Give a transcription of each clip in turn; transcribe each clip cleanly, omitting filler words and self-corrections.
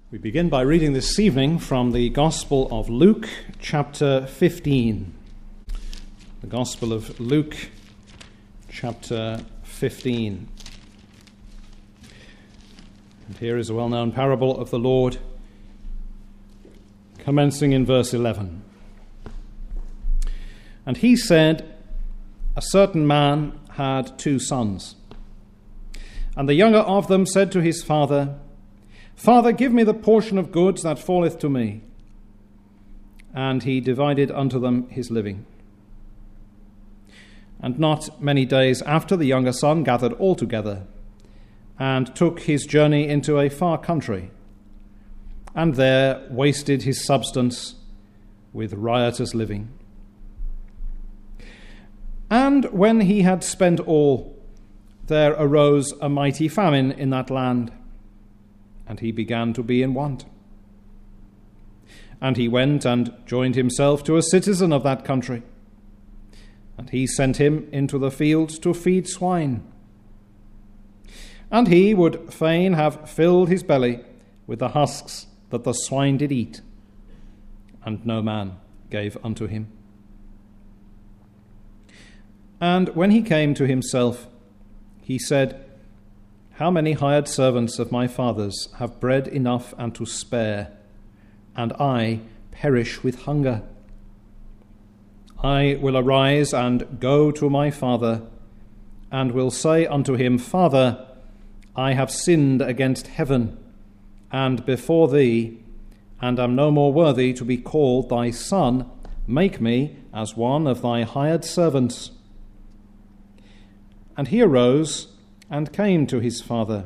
We begin by reading this evening from the Gospel of Luke, chapter 15. The Gospel of Luke, chapter 15. And here is a well-known parable of the Lord, commencing in verse 11. And he said, a certain man had 2 sons. And the younger of them said to his father, Father, give me the portion of goods that falleth to me. And he divided unto them his living. And not many days after, the younger son gathered all together, and took his journey into a far country, and there wasted his substance with riotous living. And when he had spent all, there arose a mighty famine in that land, and he began to be in want. And he went and joined himself to a citizen of that country, and he sent him into the fields to feed swine. And he would fain have filled his belly with the husks that the swine did eat, and no man gave unto him. And when he came to himself, he said, How many hired servants of my father's have bread enough and to spare, and I perish with hunger? I will arise and go to my father, and will say unto him, Father, I have sinned against heaven and before thee, and am no more worthy to be called thy son. Make me as one of thy hired servants. And he arose and came to his father.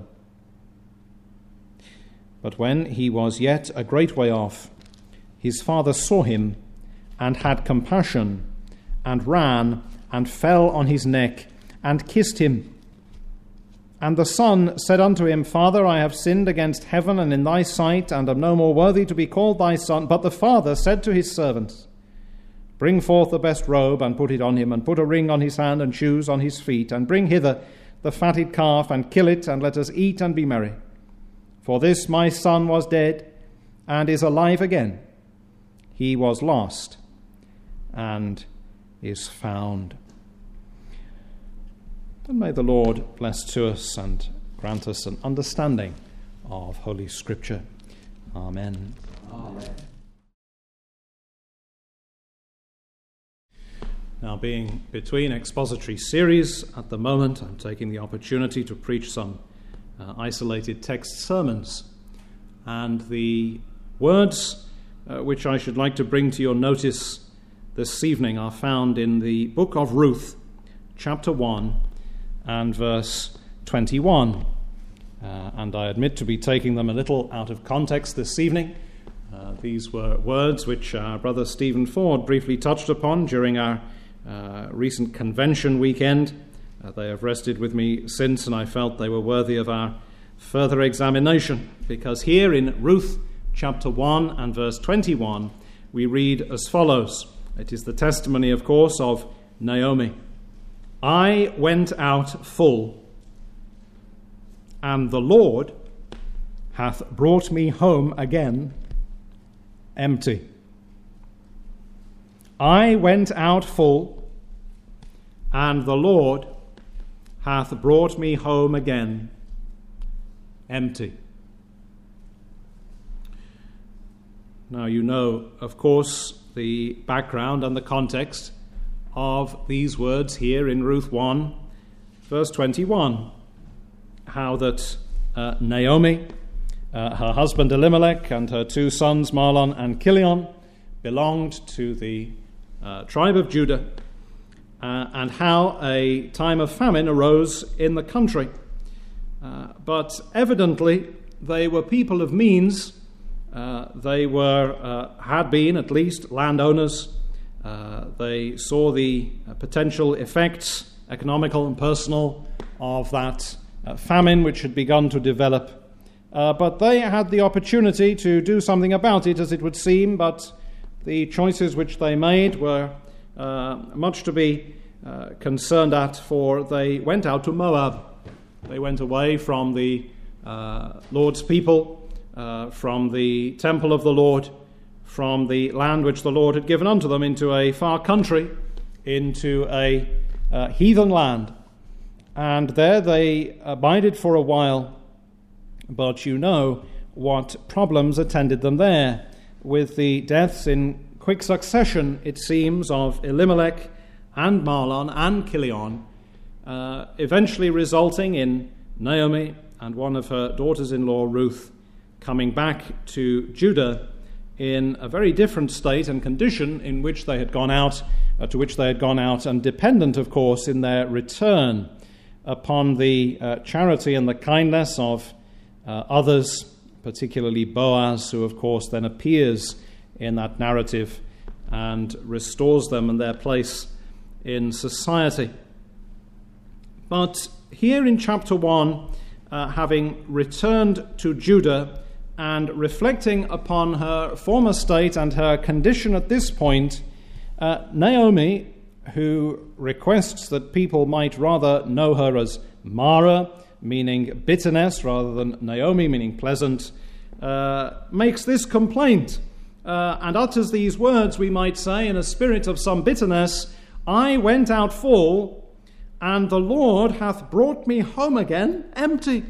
But when he was yet a great way off, his father saw him, and had compassion, and ran, and fell on his neck, and kissed him. And the son said unto him, Father, I have sinned against heaven and in thy sight, and am no more worthy to be called thy son. But the father said to his servants, Bring forth the best robe, and put it on him, and put a ring on his hand, and shoes on his feet, and bring hither the fatted calf, and kill it, and let us eat and be merry. For this my son was dead, and is alive again. He was lost, and is found. And may the Lord bless to us and grant us an understanding of Holy Scripture. Amen. Amen. Now, being between expository series at the moment, I'm taking the opportunity to preach some isolated text sermons. And the words which I should like to bring to your notice this evening are found in the book of Ruth, chapter 1 and verse 21. And I admit to be taking them a little out of context this evening. These were words which our brother Stephen Ford briefly touched upon during our recent convention weekend. They have rested with me since, and I felt they were worthy of our further examination, because here in Ruth chapter 1 and verse 21 we read as follows. It is the testimony, of course, of Naomi. I went out full, and the Lord hath brought me home again empty. I went out full, and the Lord hath brought me home again empty. Now, you know, of course, the background and the context of these words here in Ruth 1, verse 21. How that Naomi, her husband Elimelech, and her 2 sons Mahlon and Chilion belonged to the tribe of Judah, and how a time of famine arose in the country. But evidently they were people of means. They had been at least landowners. They saw the potential effects, economical and personal, of that famine which had begun to develop. But they had the opportunity to do something about it, as it would seem, but the choices which they made were much to be concerned at, for they went out to Moab. They went away from the Lord's people from the temple of the Lord, from the land which the Lord had given unto them, into a far country, into a heathen land. And there they abided for a while, but you know what problems attended them there, with the deaths in quick succession, it seems, of Elimelech and Mahlon and Chilion, eventually resulting in Naomi and one of her daughters-in-law, Ruth, coming back to Judah in a very different state and condition in which they had gone out, to which they had gone out, and dependent, of course, in their return upon the charity and the kindness of others, particularly Boaz, who, of course, then appears in that narrative and restores them in their place in society. But here in chapter 1, having returned to Judah and reflecting upon her former state and her condition at this point, Naomi, who requests that people might rather know her as Mara, meaning bitterness, rather than Naomi, meaning pleasant, makes this complaint and utters these words, we might say, in a spirit of some bitterness: I went out full, and the Lord hath brought me home again empty.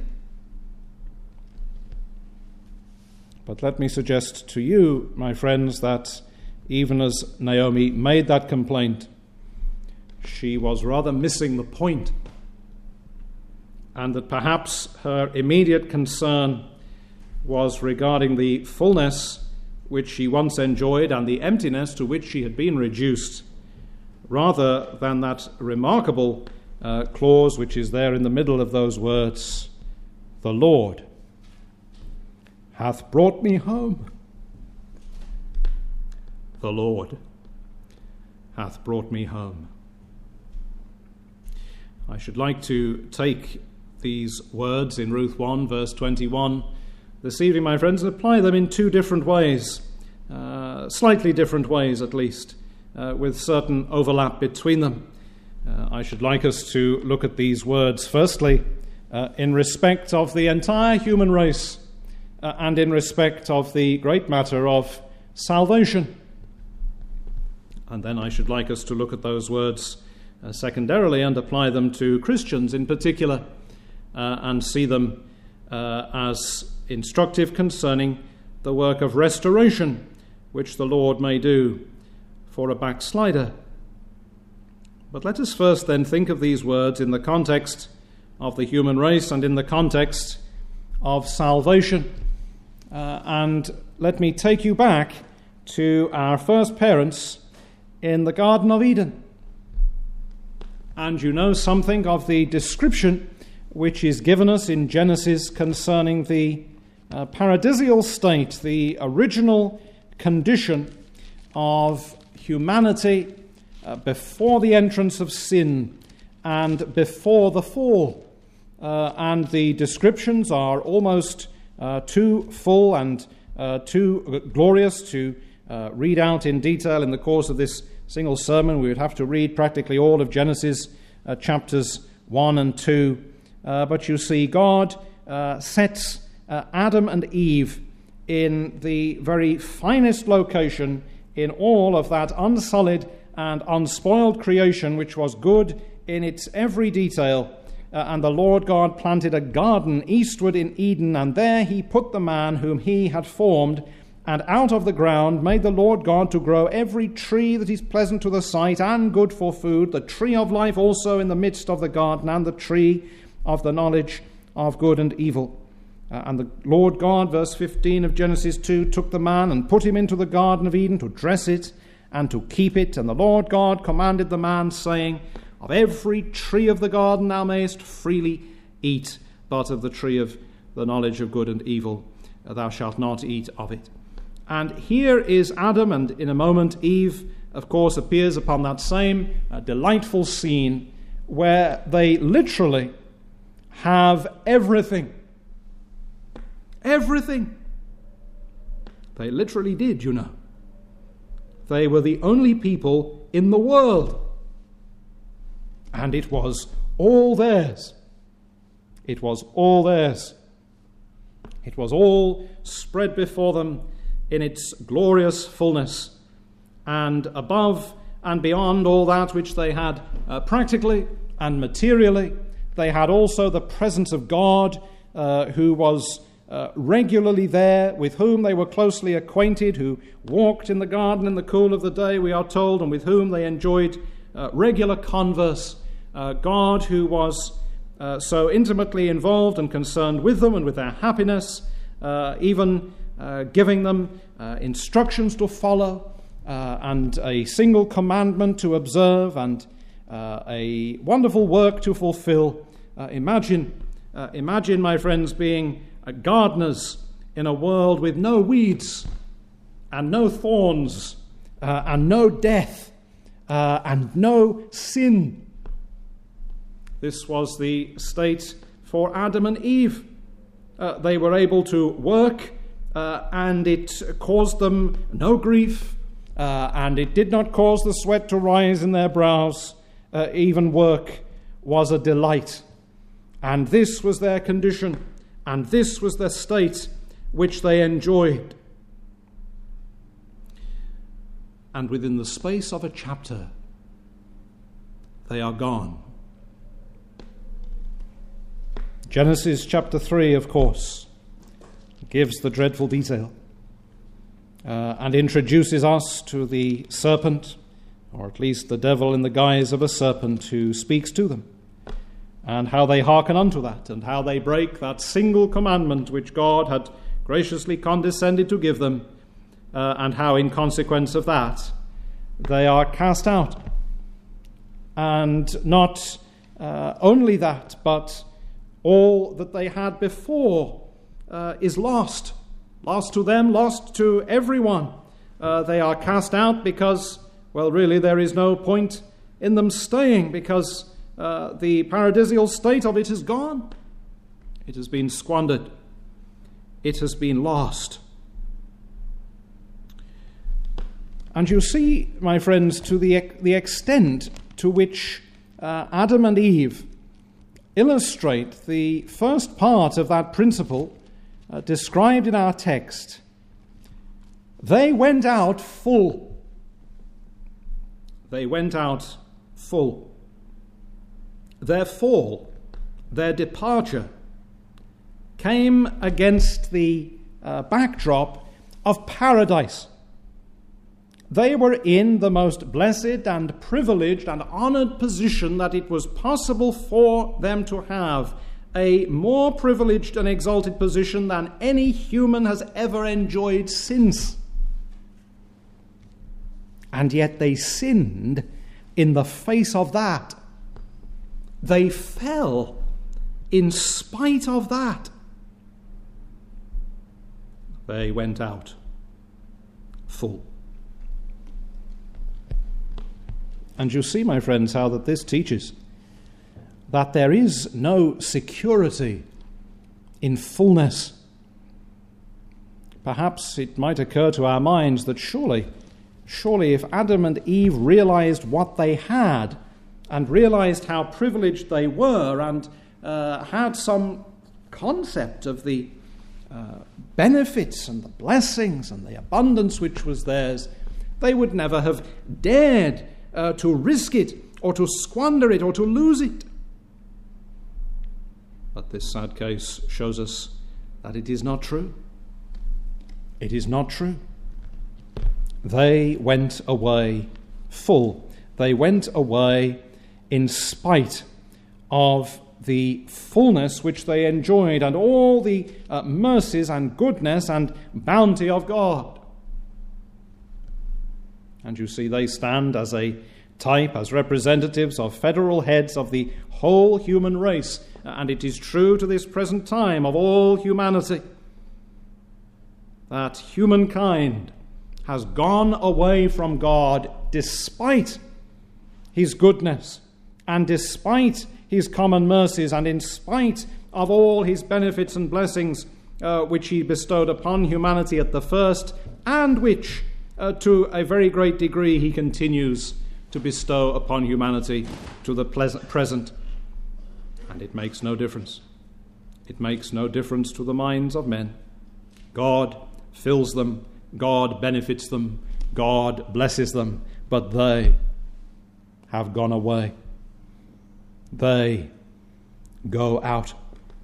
But let me suggest to you, my friends, that even as Naomi made that complaint, she was rather missing the point, and that perhaps her immediate concern was regarding the fullness which she once enjoyed and the emptiness to which she had been reduced, rather than that remarkable clause which is there in the middle of those words: the Lord hath brought me home. The Lord hath brought me home. I should like to take these words in Ruth 1, verse 21, this evening, my friends, and apply them in two different ways, slightly different ways at least, with certain overlap between them. I should like us to look at these words, firstly, in respect of the entire human race, and in respect of the great matter of salvation. And then I should like us to look at those words secondarily and apply them to Christians in particular, and see them as instructive concerning the work of restoration which the Lord may do for a backslider. But let us first then think of these words in the context of the human race and in the context of salvation. And let me take you back to our first parents in the Garden of Eden. And you know something of the description which is given us in Genesis concerning the paradisial state, the original condition of humanity before the entrance of sin and before the fall. And the descriptions are almost too full and too glorious to read out in detail in the course of this single sermon. We would have to read practically all of Genesis chapters 1 and 2. But you see, God sets Adam and Eve in the very finest location in all of that unsullied and unspoiled creation, which was good in its every detail. And the Lord God planted a garden eastward in Eden, and there he put the man whom he had formed, and out of the ground made the Lord God to grow every tree that is pleasant to the sight and good for food, the tree of life also in the midst of the garden, and the tree of the knowledge of good and evil. And the Lord God, verse 15 of Genesis 2, took the man and put him into the Garden of Eden to dress it and to keep it. And the Lord God commanded the man, saying, of every tree of the garden thou mayest freely eat, but of the tree of the knowledge of good and evil thou shalt not eat of it. And here is Adam, and in a moment Eve, of course, appears upon that same delightful scene where they literally have everything. Everything. They literally did, you know. They were the only people in the world. And it was all theirs. It was all theirs. It was all spread before them in its glorious fullness, and above and beyond all that which they had practically and materially, they had also the presence of God, who was regularly there, with whom they were closely acquainted, who walked in the garden in the cool of the day, we are told, and with whom they enjoyed regular converse. God, who was so intimately involved and concerned with them and with their happiness, even giving them instructions to follow, and a single commandment to observe, and a wonderful work to fulfill. Imagine, my friends, being gardeners in a world with no weeds and no thorns and no death and no sin. This was the state for Adam and Eve. They were able to work, and it caused them no grief, and it did not cause the sweat to rise in their brows. Even work was a delight. And this was their condition, and this was the state which they enjoyed. And within the space of a chapter, they are gone. Genesis chapter 3, of course, gives the dreadful detail and introduces us to the serpent, or at least the devil in the guise of a serpent, who speaks to them, and how they hearken unto that, and how they break that single commandment which God had graciously condescended to give them, and how in consequence of that they are cast out. And not only that, but all that they had before is lost. Lost to them, lost to everyone. They are cast out because, well, really there is no point in them staying, because the paradisial state of it is gone. It has been squandered. It has been lost. And you see, my friends, to the extent to which Adam and Eve illustrate the first part of that principle described in our text. They went out full. They went out full. Their fall, their departure, came against the backdrop of paradise. They were in the most blessed and privileged and honored position that it was possible for them to have, a more privileged and exalted position than any human has ever enjoyed since. And yet they sinned in the face of that. They fell in spite of that. They went out full. And you see, my friends, how that this teaches that there is no security in fullness. Perhaps it might occur to our minds that surely if Adam and Eve realized what they had, and realized how privileged they were, and had some concept of the benefits and the blessings and the abundance which was theirs, they would never have dared to risk it, or to squander it, or to lose it. But this sad case shows us that it is not true. It is not true. They went away full. They went away in spite of the fullness which they enjoyed, and all the mercies and goodness and bounty of God. And you see, they stand as a type, as representatives of federal heads of the whole human race. And it is true to this present time of all humanity that humankind has gone away from God despite his goodness, and despite his common mercies, and in spite of all his benefits and blessings which he bestowed upon humanity at the first, and which to a very great degree he continues to bestow upon humanity to the present. And it makes no difference. It makes no difference to the minds of men. God fills them, God benefits them, God blesses them, but they have gone away. They go out.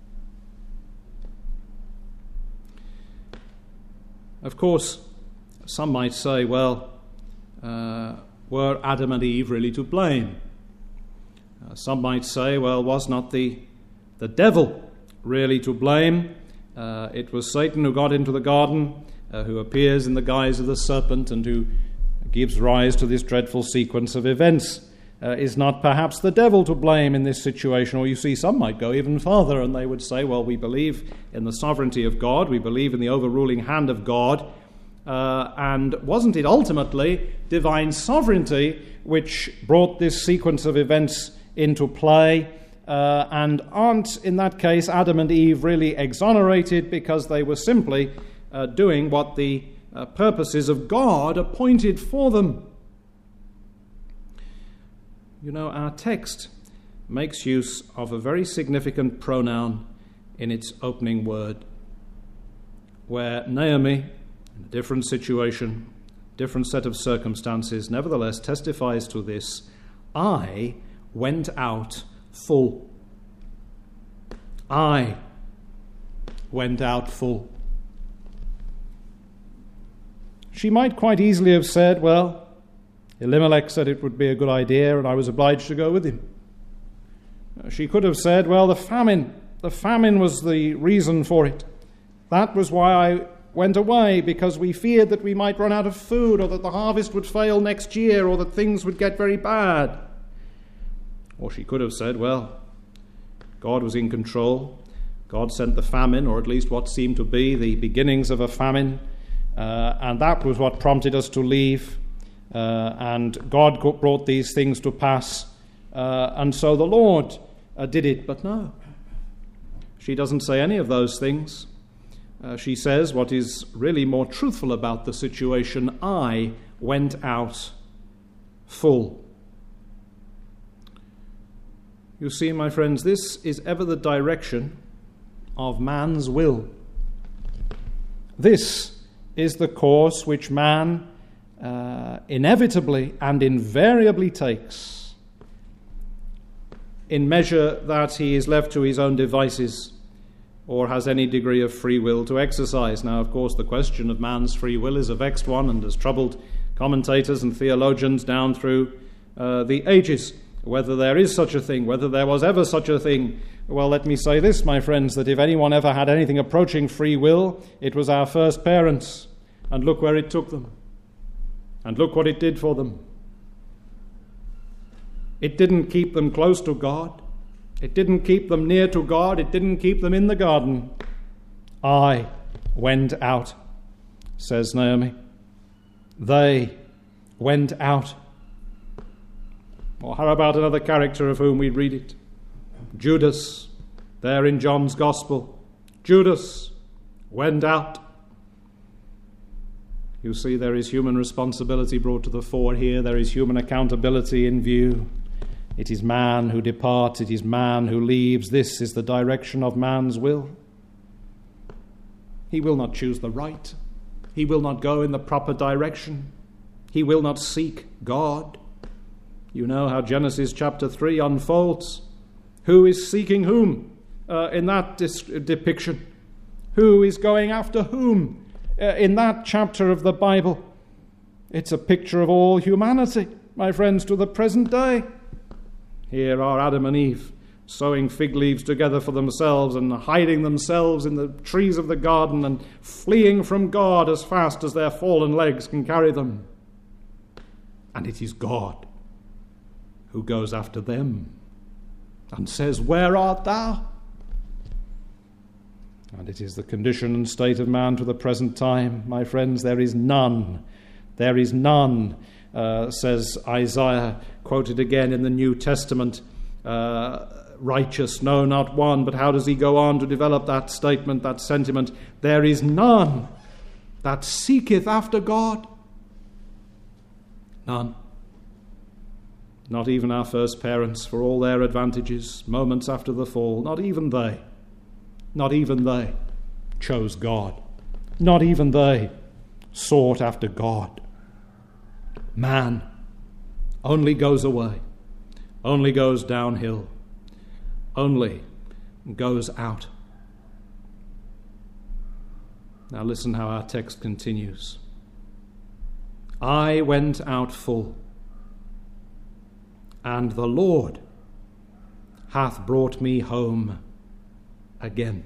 Of course, some might say, well, were Adam and Eve really to blame? Some might say, well, was not the devil really to blame? It was Satan who got into the garden, who appears in the guise of the serpent and who gives rise to this dreadful sequence of events. Is not perhaps the devil to blame in this situation? Or you see, some might go even further and they would say, well, we believe in the sovereignty of God, we believe in the overruling hand of God, and wasn't it ultimately divine sovereignty which brought this sequence of events into play? And aren't, in that case, Adam and Eve really exonerated because they were simply doing what the purposes of God appointed for them? You know, our text makes use of a very significant pronoun in its opening word, where Naomi, in a different situation, different set of circumstances, nevertheless testifies to this: I went out full. I went out full. She might quite easily have said, well, Elimelech said it would be a good idea and I was obliged to go with him. She could have said, well, the famine was the reason for it. That was why I went away, because we feared that we might run out of food, or that the harvest would fail next year, or that things would get very bad. Or she could have said, well, God was in control. God sent the famine, or at least what seemed to be the beginnings of a famine, and that was what prompted us to leave. And God brought these things to pass, and so the Lord did it. But no, she doesn't say any of those things. She says what is really more truthful about the situation: I went out full. You see, my friends, this is ever the direction of man's will. This is the course which man inevitably and invariably takes, in measure that he is left to his own devices or has any degree of free will to exercise. Now, of course, the question of man's free will is a vexed one and has troubled commentators and theologians down through the ages. Whether there is such a thing, whether there was ever such a thing. Well, let me say this, my friends, that if anyone ever had anything approaching free will, it was our first parents. And look where it took them. And look what it did for them. It didn't keep them close to God. It didn't keep them near to God. It didn't keep them in the garden. I went out, says Naomi. They went out. Or how about another character of whom we read it? Judas, there in John's Gospel. Judas went out. You see, there is human responsibility brought to the fore here. There is human accountability in view. It is man who departs. It is man who leaves. This is the direction of man's will. He will not choose the right. He will not go in the proper direction. He will not seek God. You know how Genesis chapter 3 unfolds. Who is seeking whom in that depiction? Who is going after whom in that chapter of the Bible? It's a picture of all humanity, my friends, to the present day. Here are Adam and Eve sewing fig leaves together for themselves and hiding themselves in the trees of the garden and fleeing from God as fast as their fallen legs can carry them. And it is God who goes after them and says, "Where art thou?" And it is the condition and state of man to the present time. My friends, there is none, says Isaiah, quoted again in the New Testament, righteous, no, not one. But how does he go on to develop that statement, that sentiment? There is none that seeketh after God. None. Not even our first parents, for all their advantages, moments after the fall, not even they Not even they chose God. Not even they sought after God. Man only goes away, only goes downhill, only goes out. Now listen how our text continues. I went out full, and the Lord hath brought me home again.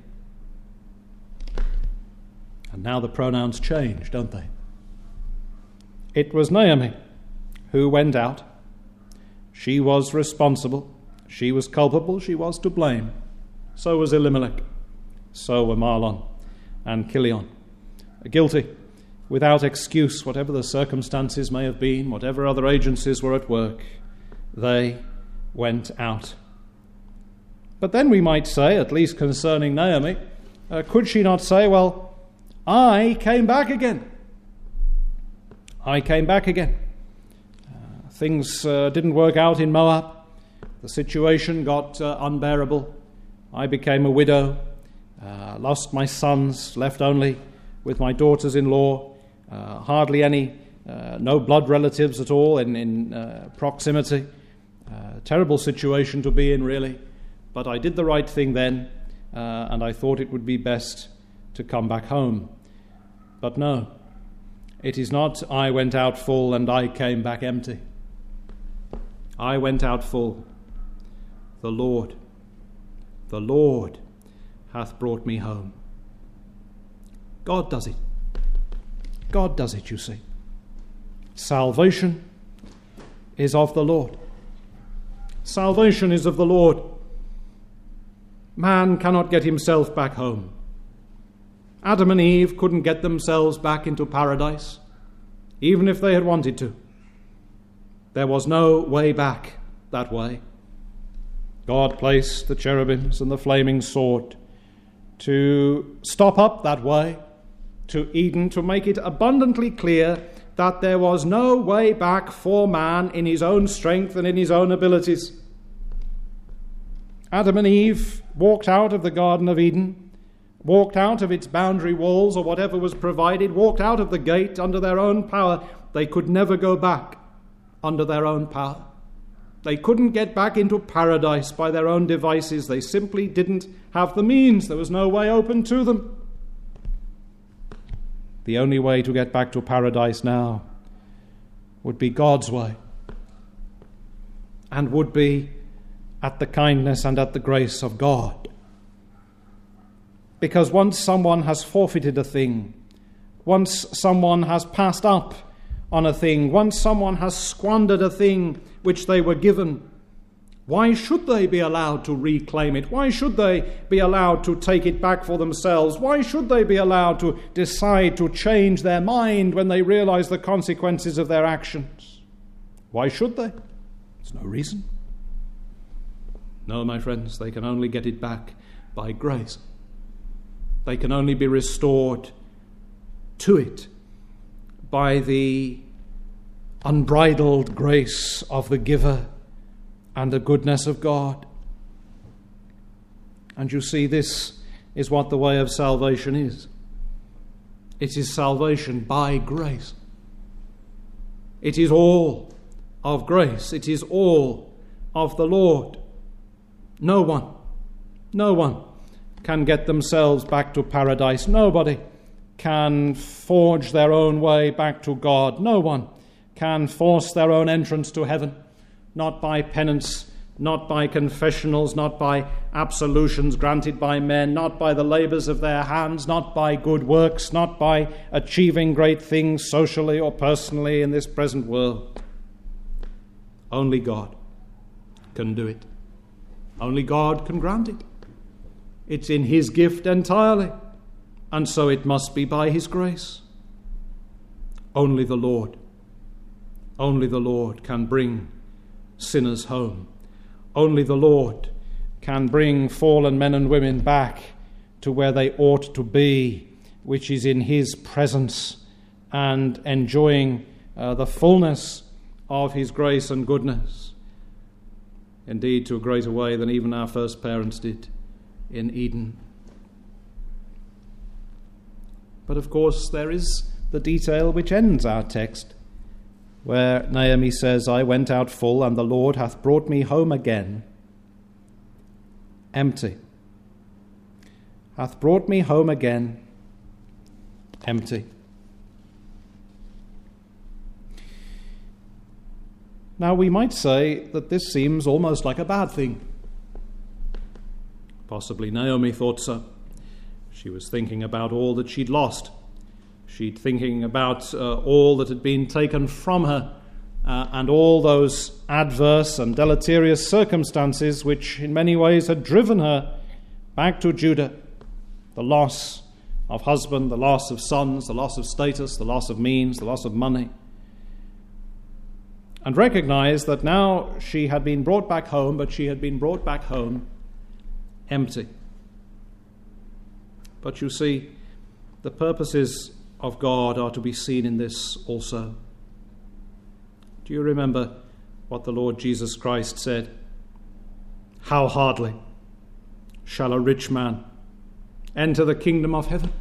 And now the pronouns change, don't they? It was Naomi who went out. She was responsible. She was culpable. She was to blame. So was Elimelech. So were Mahlon and Chilion. Guilty, without excuse, whatever the circumstances may have been, whatever other agencies were at work, they went out. But then we might say, at least concerning Naomi, could she not say, well, I came back again. I came back again. Things didn't work out in Moab. The situation got unbearable. I became a widow, lost my sons, left only with my daughters-in-law, hardly any, no blood relatives at all in proximity. Terrible situation to be in, really. But I did the right thing then, and I thought it would be best to come back home. But no, it is not I went out full and I came back empty. I went out full. The Lord hath brought me home. God does it. God does it, you see. Salvation is of the Lord. Salvation is of the Lord. Man cannot get himself back home. Adam and Eve couldn't get themselves back into paradise, even if they had wanted to. There was no way back that way. God placed the cherubims and the flaming sword to stop up that way to Eden, to make it abundantly clear that there was no way back for man in his own strength and in his own abilities. Adam and Eve walked out of the Garden of Eden, walked out of its boundary walls or whatever was provided, walked out of the gate under their own power. They could never go back under their own power. They couldn't get back into paradise by their own devices. They simply didn't have the means. There was no way open to them. The only way to get back to paradise now would be God's way, and would be at the kindness and at the grace of God. Because once someone has forfeited a thing, once someone has passed up on a thing, once someone has squandered a thing which they were given, why should they be allowed to reclaim it? Why should they be allowed to take it back for themselves? Why should they be allowed to decide to change their mind when they realize the consequences of their actions? Why should they? There's no reason. No, my friends, they can only get it back by grace. They can only be restored to it by the unbridled grace of the giver and the goodness of God. And you see, this is what the way of salvation is. It is salvation by grace. It is all of grace. It is all of the Lord. No one can get themselves back to paradise. Nobody can forge their own way back to God. No one can force their own entrance to heaven. Not by penance, not by confessionals, not by absolutions granted by men, not by the labors of their hands, not by good works, not by achieving great things socially or personally in this present world. Only God can do it. Only God can grant it. It's in His gift entirely, and so it must be by His grace. Only the Lord can bring sinners home. Only the Lord can bring fallen men and women back to where they ought to be, which is in His presence and enjoying the fullness of His grace and goodness. Indeed, to a greater way than even our first parents did in Eden. But of course there is the detail which ends our text, where Naomi says, I went out full, and the Lord hath brought me home again empty. Hath brought me home again empty. Now we might say that this seems almost like a bad thing. Possibly Naomi thought so. She was thinking about all that she'd lost. She'd thinking about all that had been taken from her, and all those adverse and deleterious circumstances which in many ways had driven her back to Judah. The loss of husband, the loss of sons, the loss of status, the loss of means, the loss of money. And recognized that now she had been brought back home, but she had been brought back home empty. But you see, the purposes of God are to be seen in this also. Do you remember what the Lord Jesus Christ said? How hardly shall a rich man enter the kingdom of heaven?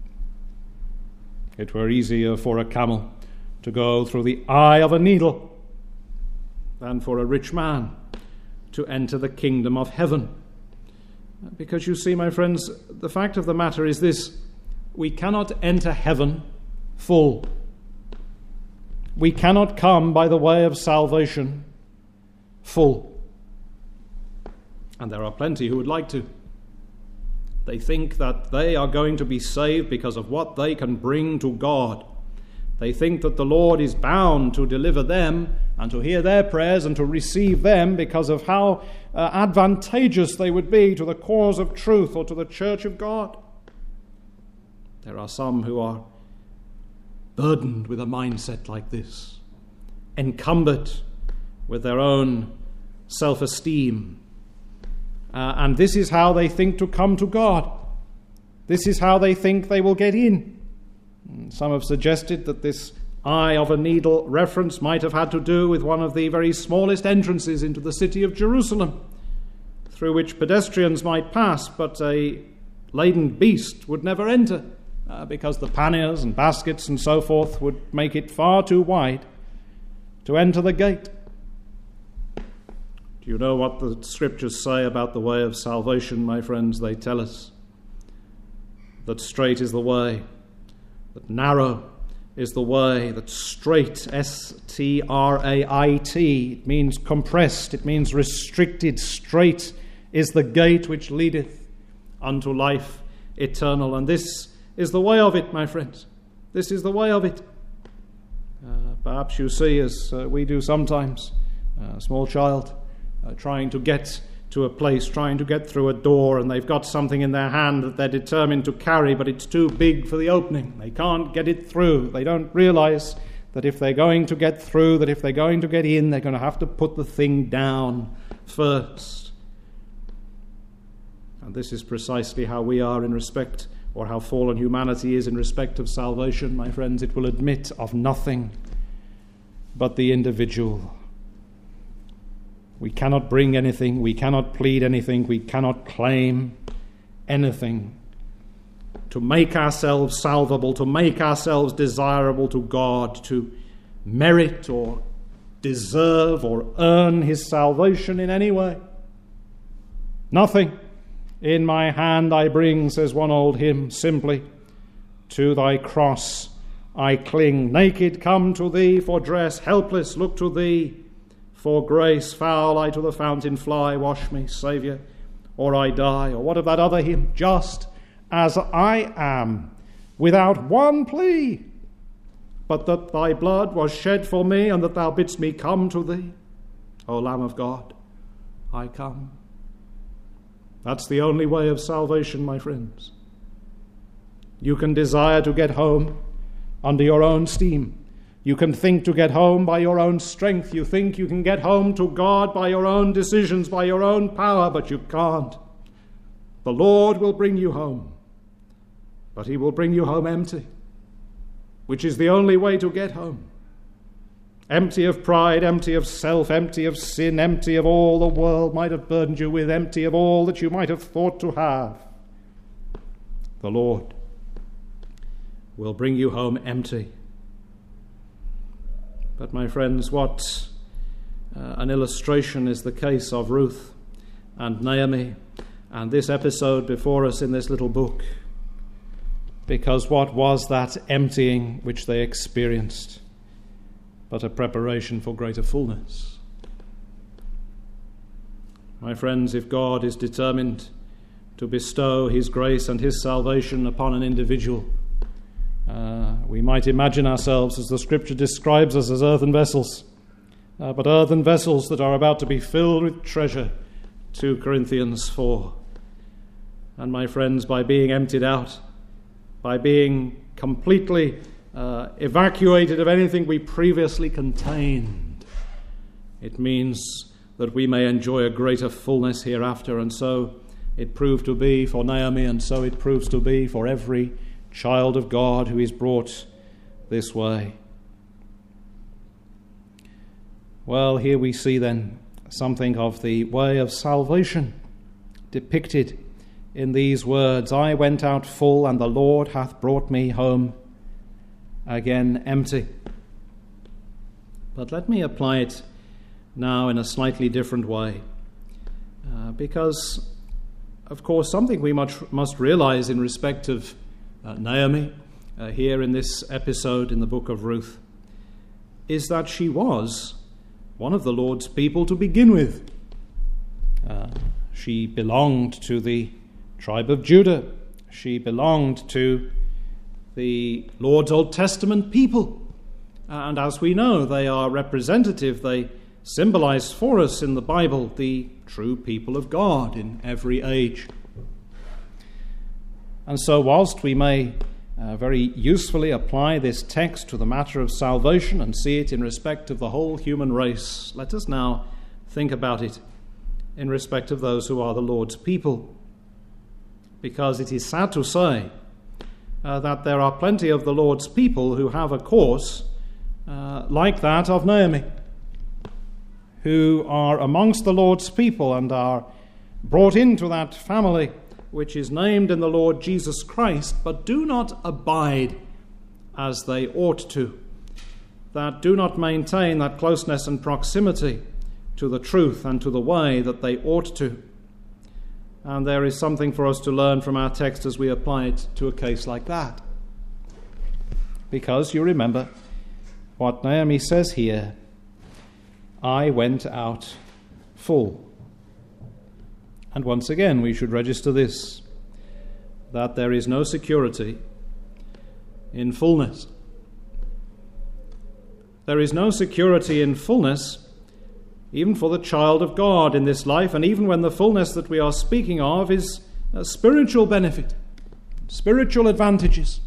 It were easier for a camel to go through the eye of a needle than for a rich man to enter the kingdom of heaven. Because you see, my friends, the fact of the matter is this: we cannot enter heaven full. We cannot come by the way of salvation full. And there are plenty who would like to. They think that they are going to be saved because of what they can bring to God. They think that the Lord is bound to deliver them and to hear their prayers and to receive them because of how advantageous they would be to the cause of truth or to the church of God. There are some who are burdened with a mindset like this, encumbered with their own self-esteem. And this is how they think to come to God. This is how they think they will get in. Some have suggested that this eye of a needle reference might have had to do with one of the very smallest entrances into the city of Jerusalem, through which pedestrians might pass, but a laden beast would never enter, because the panniers and baskets and so forth would make it far too wide to enter the gate. Do you know what the scriptures say about the way of salvation, my friends? They tell us that straight is the way, that narrow is the way, that straight, S-T-R-A-I-T, it means compressed, it means restricted. Straight is the gate which leadeth unto life eternal. And this is the way of it, my friends. This is the way of it. Perhaps you see, as we do sometimes, a small child trying to get to a place, trying to get through a door, and they've got something in their hand that they're determined to carry, but it's too big for the opening. They can't get it through. They don't realize that if they're going to get through, that if they're going to get in, they're going to have to put the thing down first. And this is precisely how we are in respect, or how fallen humanity is in respect of salvation, my friends. It will admit of nothing but the individual. We cannot bring anything, we cannot plead anything, we cannot claim anything to make ourselves salvable, to make ourselves desirable to God, to merit or deserve or earn his salvation in any way. Nothing. In my hand I bring, says one old hymn, simply to thy cross I cling. Naked come to thee for dress, helpless look to thee for grace. Foul I to the fountain fly, wash me, Saviour, or I die. Or what of that other hymn? Just as I am, without one plea, but that thy blood was shed for me, and that thou bidst me come to thee. O Lamb of God, I come. That's the only way of salvation, my friends. You can desire to get home under your own steam. You can think to get home by your own strength. You think you can get home to God by your own decisions, by your own power, but you can't. The Lord will bring you home, but he will bring you home empty, which is the only way to get home. Empty of pride, empty of self, empty of sin, empty of all the world might have burdened you with, empty of all that you might have thought to have. The Lord will bring you home empty. But my friends, what an illustration is the case of Ruth and Naomi and this episode before us in this little book. Because what was that emptying which they experienced but a preparation for greater fullness? My friends, if God is determined to bestow his grace and his salvation upon an individual, we might imagine ourselves, as the Scripture describes us, as earthen vessels, but earthen vessels that are about to be filled with treasure, 2 Corinthians 4. And my friends, by being emptied out, by being completely evacuated of anything we previously contained, it means that we may enjoy a greater fullness hereafter. And so it proved to be for Naomi, and so it proves to be for every child of God who is brought this way. Well, here we see then something of the way of salvation depicted in these words: I went out full, and the Lord hath brought me home again empty. But let me apply it now in a slightly different way, because, of course, something we must realize in respect of Naomi here in this episode in the book of Ruth is that she was one of the Lord's people to begin with. She belonged to the tribe of Judah. She belonged to the Lord's Old Testament people. And as we know, they are representative. They symbolize for us in the Bible the true people of God in every age. And so whilst we may very usefully apply this text to the matter of salvation and see it in respect of the whole human race, let us now think about it in respect of those who are the Lord's people. Because it is sad to say that there are plenty of the Lord's people who have a course like that of Naomi, who are amongst the Lord's people and are brought into that family which is named in the Lord Jesus Christ, but do not abide as they ought to, that do not maintain that closeness and proximity to the truth and to the way that they ought to. And there is something for us to learn from our text as we apply it to a case like that. Because you remember what Naomi says here: I went out full. And once again, we should register this, that there is no security in fullness. There is no security in fullness, even for the child of God in this life, and even when the fullness that we are speaking of is a spiritual benefit, spiritual advantages.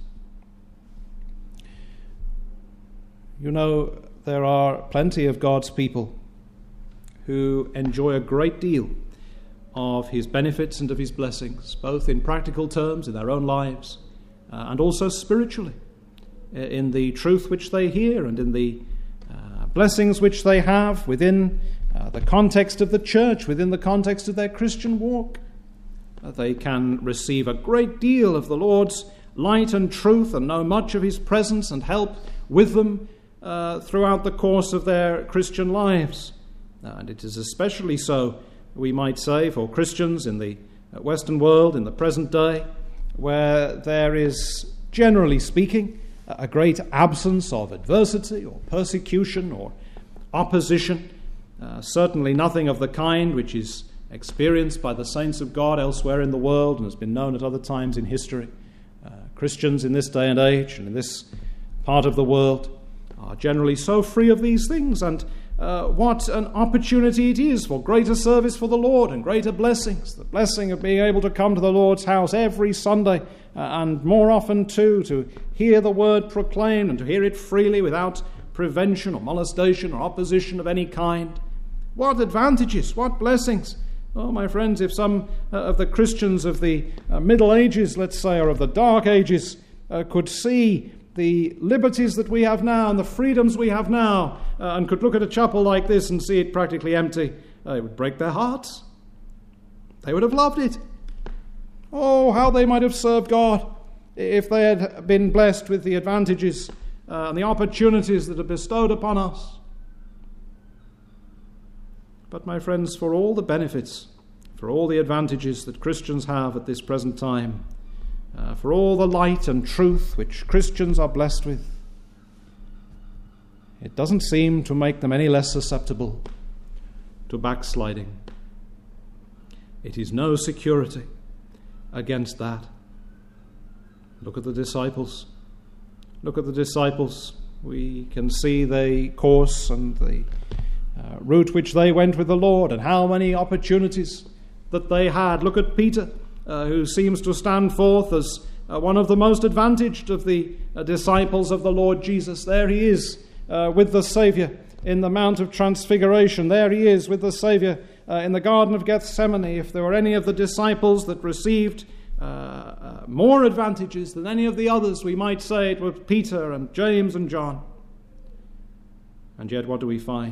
You know, there are plenty of God's people who enjoy a great deal of his benefits and of his blessings, both in practical terms in their own lives and also spiritually, in the truth which they hear and in the blessings which they have within the context of the church, within the context of their Christian walk. They can receive a great deal of the Lord's light and truth and know much of his presence and help with them throughout the course of their Christian lives. And it is especially so, we might say, for Christians in the Western world in the present day, where there is, generally speaking, a great absence of adversity or persecution or opposition, certainly nothing of the kind which is experienced by the saints of God elsewhere in the world and has been known at other times in history. Christians in this day and age and in this part of the world are generally so free of these things, and what an opportunity it is for greater service for the Lord and greater blessings. The blessing of being able to come to the Lord's house every Sunday and more often too, to hear the word proclaimed and to hear it freely without prevention or molestation or opposition of any kind. What advantages, what blessings. Oh, my friends, if some of the Christians of the Middle Ages, let's say, or of the Dark Ages, could see the liberties that we have now and the freedoms we have now, and could look at a chapel like this and see it practically empty, it would break their hearts. They would have loved it. Oh, how they might have served God if they had been blessed with the advantages and the opportunities that are bestowed upon us. But my friends, for all the benefits, for all the advantages that Christians have at this present time, for all the light and truth which Christians are blessed with, it doesn't seem to make them any less susceptible to backsliding. It is no security against that. Look at the disciples. Look at the disciples. We can see the course and the route which they went with the Lord, and how many opportunities that they had. Look at Peter, who seems to stand forth as one of the most advantaged of the disciples of the Lord Jesus. There he is with the Saviour in the Mount of Transfiguration. There he is with the Saviour in the Garden of Gethsemane. If there were any of the disciples that received more advantages than any of the others, we might say it was Peter and James and John. And yet what do we find?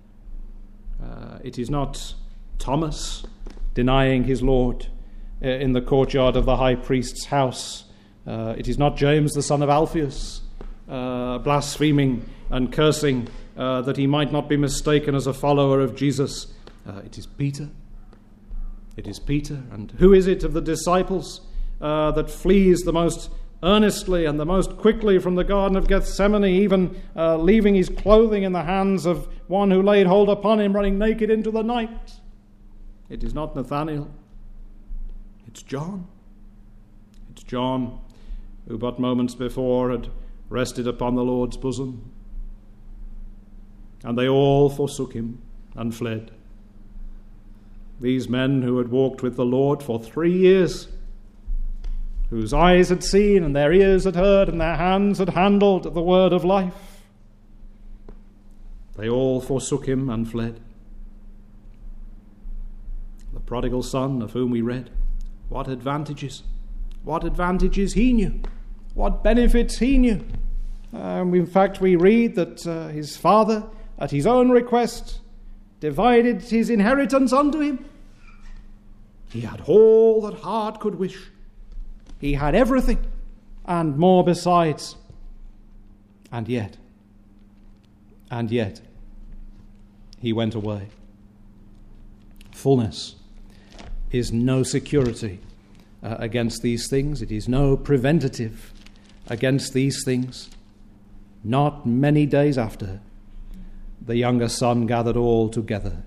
It is not Thomas denying his Lord in the courtyard of the high priest's house. It is not James, the son of Alphaeus, blaspheming and cursing that he might not be mistaken as a follower of Jesus. It is Peter. It is Peter. And who is it of the disciples that flees the most earnestly and the most quickly from the Garden of Gethsemane, even leaving his clothing in the hands of one who laid hold upon him, running naked into the night? It is not Nathanael. It's John. It's John, who but moments before had rested upon the Lord's bosom. And they all forsook him and fled. These men who had walked with the Lord for 3 years, whose eyes had seen and their ears had heard and their hands had handled the word of life, they all forsook him and fled. The prodigal son, of whom we read, what advantages he knew, what benefits he knew. In fact, we read that his father, at his own request, divided his inheritance unto him. He had all that heart could wish. He had everything and more besides. And yet, he went away. Fullness is no security against these things. It is no preventative against these things. Not many days after, the younger son gathered all together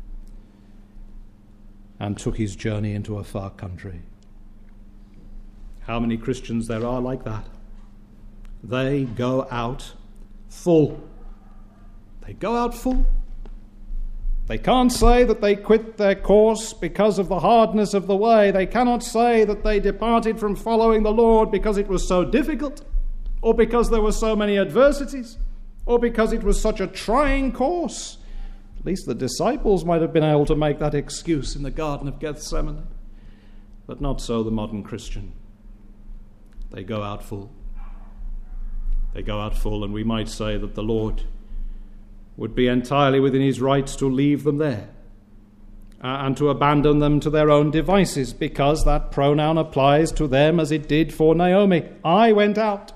and took his journey into a far country. How many Christians there are like that? They go out full. They go out full. They can't say that they quit their course because of the hardness of the way. They cannot say that they departed from following the Lord because it was so difficult, or because there were so many adversities, or because it was such a trying course. At least the disciples might have been able to make that excuse in the Garden of Gethsemane. But not so the modern Christian. They go out full. They go out full, and we might say that the Lord would be entirely within his rights to leave them there and to abandon them to their own devices, because that pronoun applies to them as it did for Naomi. I went out.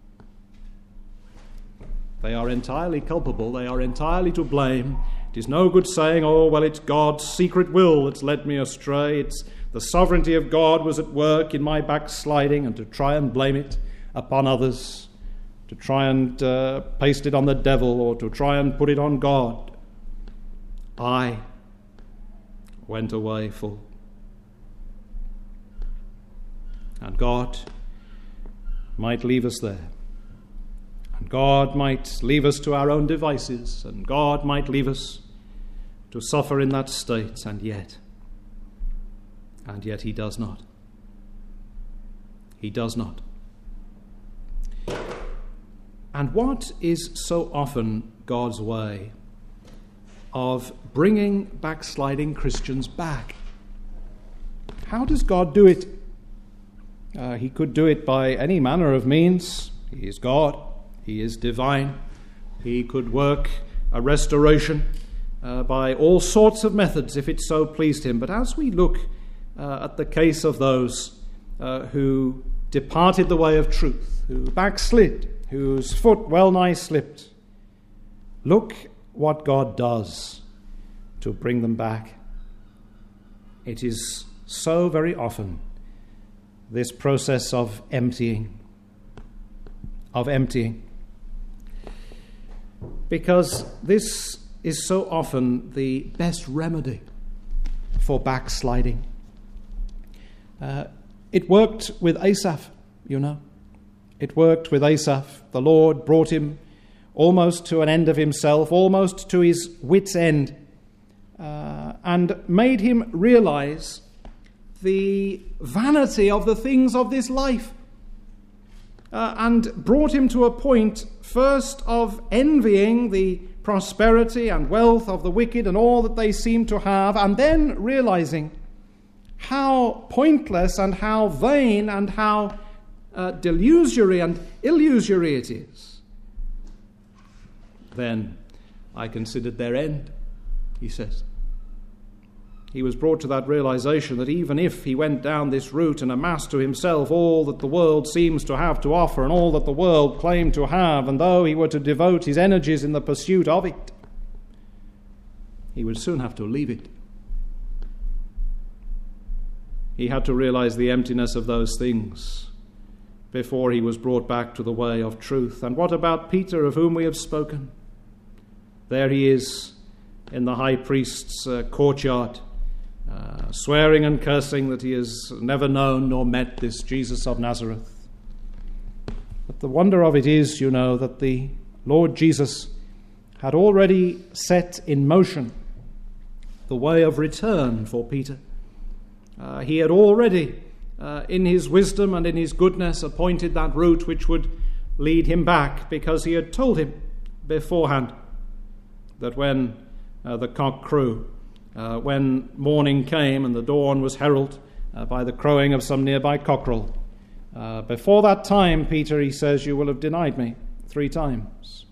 They are entirely culpable. They are entirely to blame. It is no good saying, oh, well, it's God's secret will that's led me astray. It's the sovereignty of God was at work in my backsliding, and to try and blame it upon others, to try and paste it on the devil, or to try and put it on God. I went away full. And God might leave us there. And God might leave us to our own devices, and God might leave us to suffer in that state, and yet he does not. He does not. And what is so often God's way of bringing backsliding Christians back? How does God do it? He could do it by any manner of means. He is God. He is divine. He could work a restoration by all sorts of methods if it so pleased him. But as we look at the case of those who departed the way of truth, who backslid, whose foot well nigh slipped. Look what God does to bring them back. It is so very often this process of emptying. Because this is so often the best remedy for backsliding. It worked with Asaph, you know. It worked with Asaph. The Lord brought him almost to an end of himself, almost to his wit's end, and made him realize the vanity of the things of this life, and brought him to a point first of envying the prosperity and wealth of the wicked and all that they seem to have, and then realizing how pointless and how vain and how delusory and illusory it is. Then I considered their end, he says. He was brought to that realization that even if he went down this route and amassed to himself all that the world seems to have to offer and all that the world claimed to have, and though he were to devote his energies in the pursuit of it, he would soon have to leave it. He had to realize the emptiness of those things before he was brought back to the way of truth. And what about Peter, of whom we have spoken? There he is in the high priest's courtyard, swearing and cursing that he has never known nor met this Jesus of Nazareth. But the wonder of it is, you know, that the Lord Jesus had already set in motion the way of return for Peter. He had already, in his wisdom and in his goodness, appointed that route which would lead him back, because he had told him beforehand that when the cock crew, when morning came and the dawn was heralded by the crowing of some nearby cockerel, before that time, Peter, he says, you will have denied me 3 times.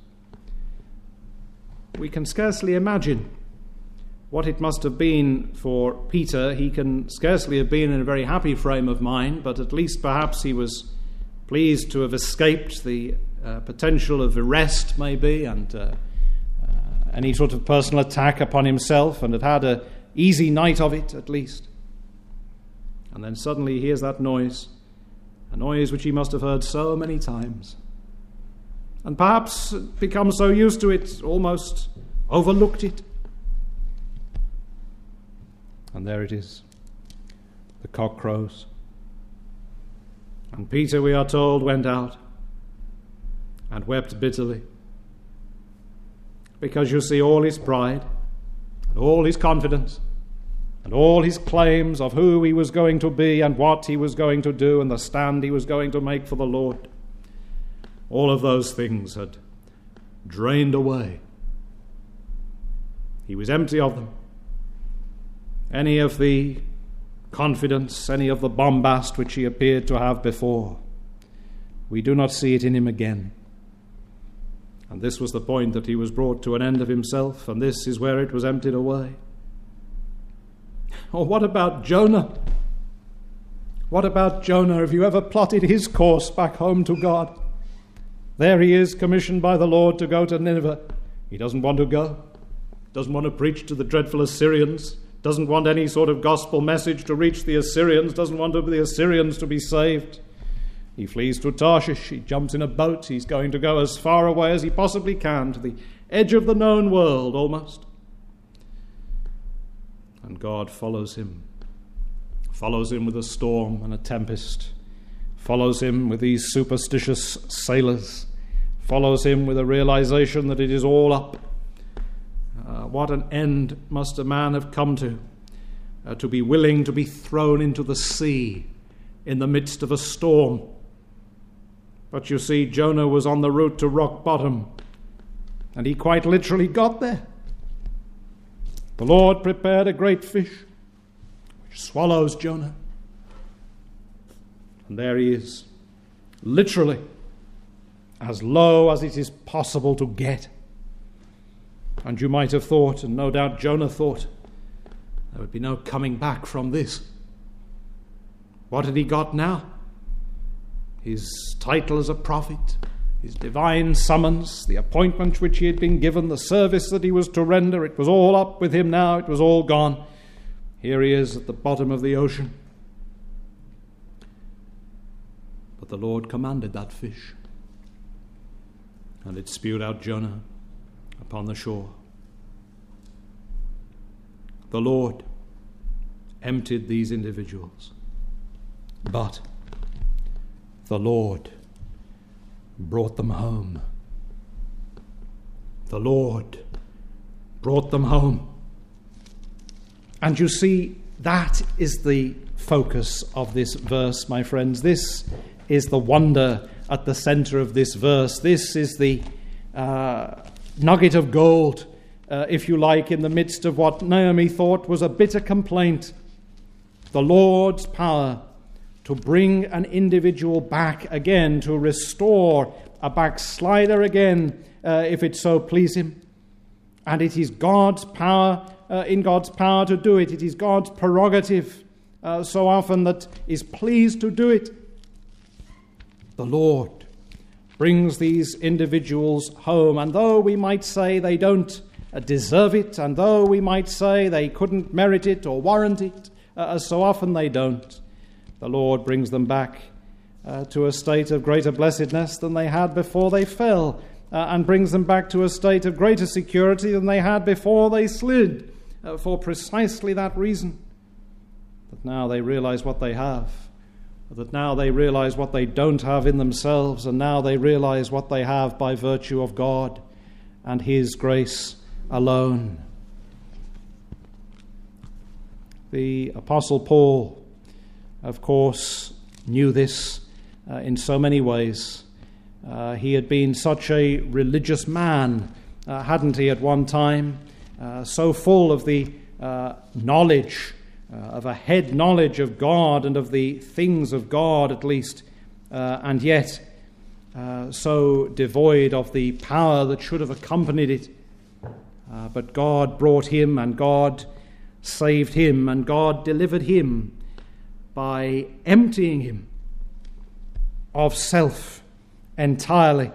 We can scarcely imagine what it must have been for Peter. He can scarcely have been in a very happy frame of mind, but at least perhaps he was pleased to have escaped the potential of arrest, maybe, and any sort of personal attack upon himself, and had an easy night of it, at least. And then suddenly he hears that noise, a noise which he must have heard so many times, and perhaps become so used to it, almost overlooked it. And there it is. The cock crows. And Peter, we are told, went out and wept bitterly. Because you see, all his pride and all his confidence and all his claims of who he was going to be and what he was going to do and the stand he was going to make for the Lord, all of those things had drained away. He was empty of them. Any of the confidence, any of the bombast which he appeared to have before, we do not see it in him again. And this was the point, that he was brought to an end of himself, and this is where it was emptied away. Or what about Jonah? What about Jonah? Have you ever plotted his course back home to God? There he is, commissioned by the Lord to go to Nineveh. He doesn't want to go. Doesn't want to preach to the dreadful Assyrians. Doesn't want any sort of gospel message to reach the Assyrians. Doesn't want the Assyrians to be saved. He flees to Tarshish. He jumps in a boat. He's going to go as far away as he possibly can, to the edge of the known world, almost. And God follows him with a storm and a tempest, follows him with these superstitious sailors, follows him with a realization that it is all up. What an end must a man have come to be willing to be thrown into the sea in the midst of a storm. But you see, Jonah was on the route to rock bottom, and he quite literally got there. The Lord prepared a great fish which swallows Jonah. And there he is, literally as low as it is possible to get. And you might have thought, and no doubt Jonah thought, there would be no coming back from this. What had he got now? his title as a prophet, his divine summons, the appointment which he had been given, the service that he was to render, it was all up with him now, it was all gone. Here he is at the bottom of the ocean. But the Lord commanded that fish, and it spewed out Jonah upon the shore. The Lord emptied these individuals, but the Lord brought them home. The Lord brought them home. And you see, that is the focus of this verse, my friends. This is the wonder at the center of this verse. This is the nugget of gold, if you like, in the midst of what Naomi thought was a bitter complaint. The Lord's power to bring an individual back again, to restore a backslider again, if it so please him. And it is God's power, in God's power to do it. It is God's prerogative so often that is pleased to do it. The Lord brings these individuals home, and though we might say they don't deserve it, and though we might say they couldn't merit it or warrant it, as so often they don't, the Lord brings them back to a state of greater blessedness than they had before they fell, and brings them back to a state of greater security than they had before they slid, for precisely that reason, that now they realize what they have, that now they realize what they don't have in themselves, and now they realize what they have by virtue of God and His grace alone. The Apostle Paul, of course, knew this in so many ways. He had been such a religious man, hadn't he, at one time, so full of the knowledge, of a head knowledge of God and of the things of God at least, and yet so devoid of the power that should have accompanied it. But God brought him, and God saved him, and God delivered him by emptying him of self entirely.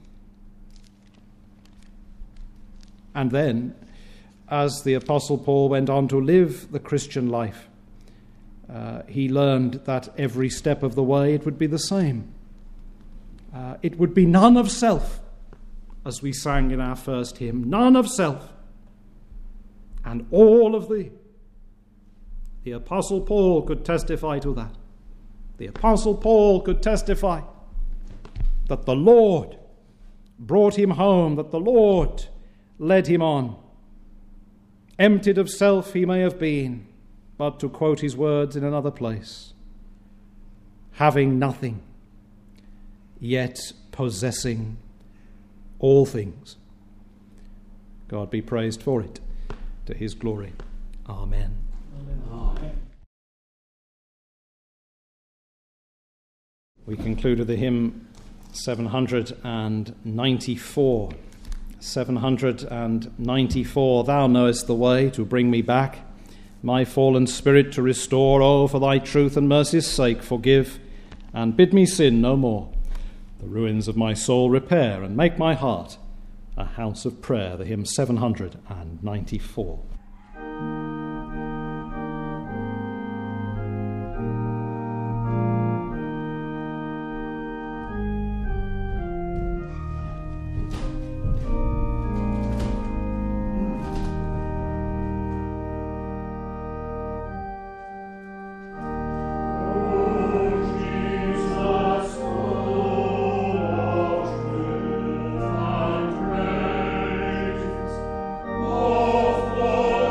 And then, as the Apostle Paul went on to live the Christian life, he learned that every step of the way it would be the same. It would be none of self, as we sang in our first hymn, none of self, and all of thee. The Apostle Paul could testify to that. The Apostle Paul could testify that the Lord brought him home, that the Lord led him on. Emptied of self he may have been, but to quote his words in another place, having nothing, yet possessing all things. God be praised for it, to his glory. Amen. Amen. We conclude with the hymn 794. 794. Thou knowest the way to bring me back, my fallen spirit to restore. Oh, for thy truth and mercy's sake, forgive, and bid me sin no more. The ruins of my soul repair, and make my heart a house of prayer. The hymn 794. Oh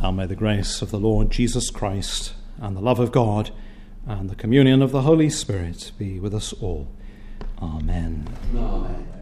Now may the grace of the Lord Jesus Christ and the love of God and the communion of the Holy Spirit be with us all. Amen. Amen.